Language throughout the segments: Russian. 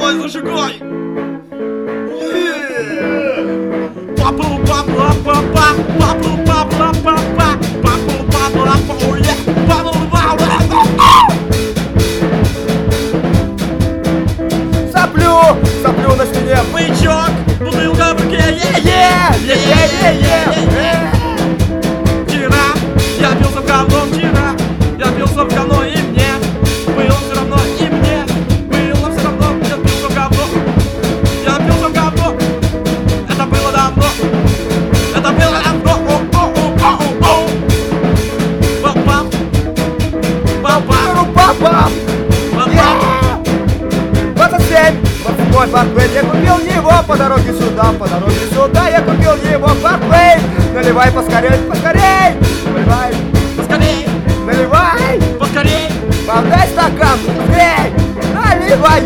Давай зажигай! Соплю на стене. Бычок, бутылка в руке. Вчера я пился в говно, вчера я пился в говно, и мне было все равно, и мне было все равно. Я пился в говно, я пился в говно. Это было давно, это было давно. Папа, папа, Папа! 27, 28 Парквей. Я купил его по дороге сюда, я купил его Парквей. Наливай поскорей, поскорей! Наливай, поскорей, наливай! поскорей. Подай стакан, быстрей! Наливай,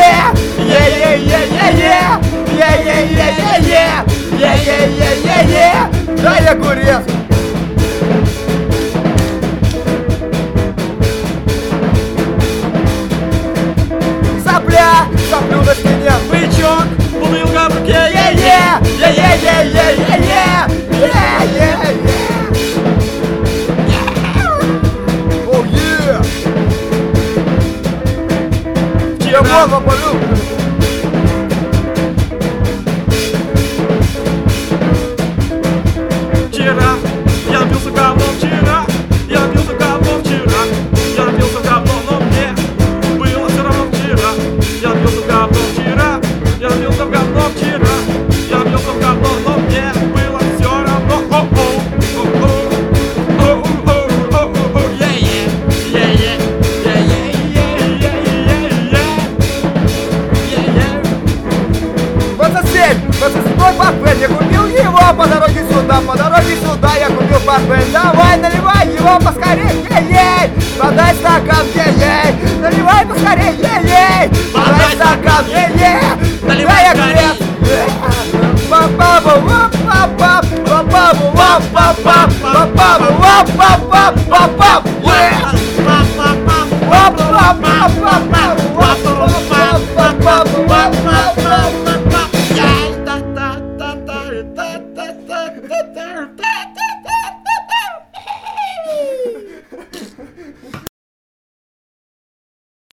дай огурец! Соплю на стене. Бычок, бутылка в руке. Oh yeah! Я Вчера попалю. Вчера я пился в говно, вчера я пился в говно, вчера я пился в говно, но мне было все равно. Вчера я пился в говно, вчера я пился в говно, вчера я пился в говно, но мне было все равно. Парквей, я купил его по дороге сюда, я купил Парквей. Давай, наливай его поскорей, подай стакан, наливай поскорей, подай стакан, наливай огурец. Папа,